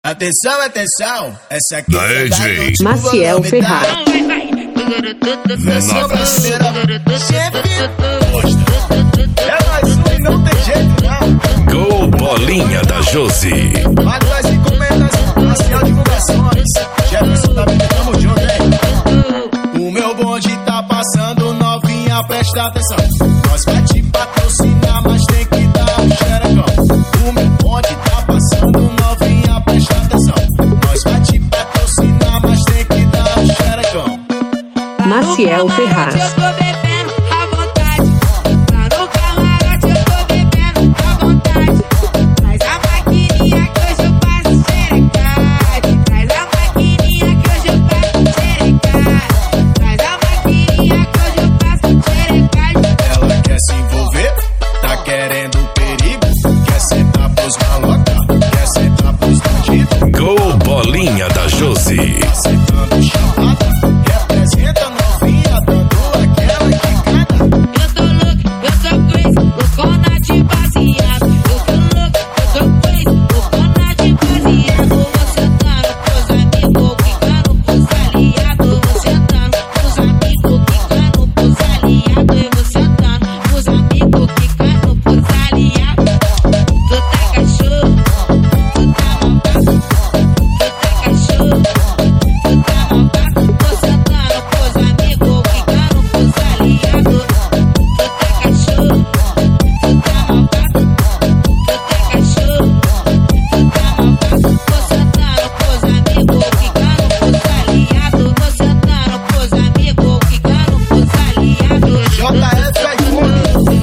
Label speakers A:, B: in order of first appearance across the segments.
A: Atenção, atenção, essa aqui é
B: DJ
C: Maciel Ferraz.
A: Essa brasileira sempre gosta. É mais um e não tem jeito não.
B: Gol Bolinha da Josi.
A: Manda as encomendas, Maciel Divulgações. Jefferson da vida, tamo junto, hein? O meu bonde tá passando, novinha, presta atenção. Nós vai te patrocinar, mas tem que dar um xerecão. O meu bonde tá passando, novinha, presta atenção. Nós vai te patrocinar, mas tem que dar um xerecão.
C: Maciel Ferraz.
D: Eu tô bebendo à vontade. Lá no camarote eu tô bebendo à vontade. Traz a maquininha que hoje eu passo xerecade. Traz a maquininha que hoje eu passo xerecade. Traz a maquininha que hoje eu passo xerecade.
A: Ela quer se envolver, tá querendo perigo. Quer sentar pros maloca, quer sentar pros bandidos.
B: Gol Bolinha da Josi.
A: Tá sentando chamada, representa novinha, dando aquela quicada.
D: Eu tô louco, eu tô crazy, loucona de baseado. Eu tô louco, eu tô crazy, loucona de baseado. Vou sentando pros amigos, quicando pros aliados. Vou sentando pros amigos, quicando pros aliados. Eu vou sentando pros amigos, quicando pros aliados. Tu tá cachorro, tu tá malvado. Tu tá cachorro, tu tá malvado. Vou sentando pros amigos, quicando pros aliados. Tu tá cachorro, tu tá malvado. Tu tá cachorro, tu tá malvado. Vou sentando pros amigos, quicando pros aliados. Vou sentando pros amigos, quicando pros aliados.
A: JF iPhone,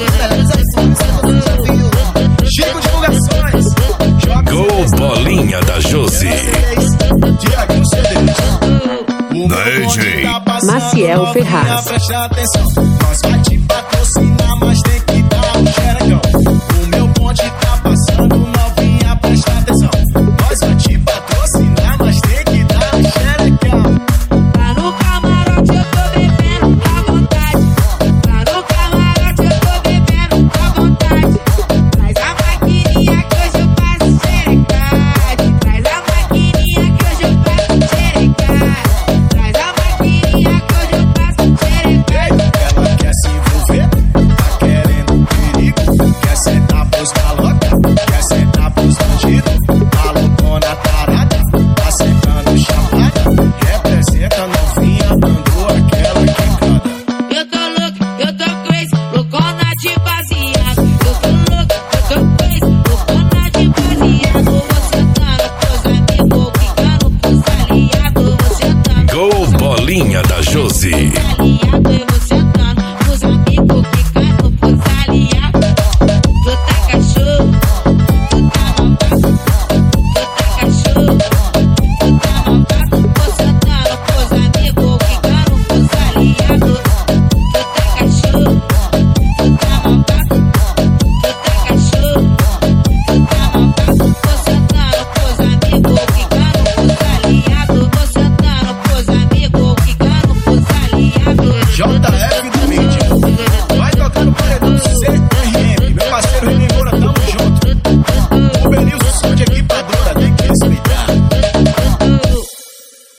A: você já viu? Chico Divulgações,
B: Gol Bolinha da Josi.
A: Diaguinho CDs. O meu
B: DJ
A: bonde tá passando,
C: Maciel
A: novinha,
C: Ferraz.
A: presta atenção. Nós vai te patrocinar, mas tem que dar um xerecão. O meu bonde tá passando, novinha, presta atenção. Nós vai te patrocinar, mas tem que dar um xerecão.
D: Lá no camarote eu tô bebendo à vontade. Lá no camarote eu tô bebendo à vontade. Traz a maquininha que hoje eu passo xerecade. Traz a maquininha que hoje eu passo xerecade. Traz a maquininha que hoje eu passo xerecade.
A: Ela quer se envolver, tá querendo perigo. Quer sentar pros maloca, quer sentar pros bandidos. A loucona tarada, tá sentando chapada. Representa novinha, dando aquela quicada.
D: Eu tô louco, eu tô crazy, loucona de baseado. Eu tô louco, eu tô crazy, loucona de baseado. Vou sentando pros amigos, quicando pros aliados. Vou sentando
B: Gol Bolinha da Josi.
D: aliado, eu vou sentando pros amigos, quicando pros aliados. Tu tá cachorro, tu tá malvado. Tu tá cachorro, tu tá malvado. Vou sentando pros amigos, quicando pros aliados. Tu tá cachorro, tu tá malvado. Tu tá cachorro, tu tá malvado. Vou sentando pros amigos, quicando pros aliados. Vou sentando pros amigos, quicando pros aliados.
A: JF